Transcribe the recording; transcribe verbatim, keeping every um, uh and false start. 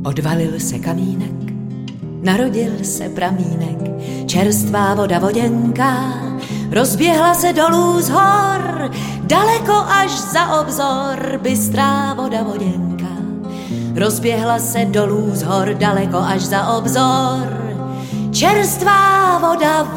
Odvalil se kamínek, narodil se pramínek, čerstvá voda voděnká, rozběhla se dolů z hor, daleko až za obzor, bystrá voda voděnká. Rozběhla se dolů z hor, daleko až za obzor, čerstvá voda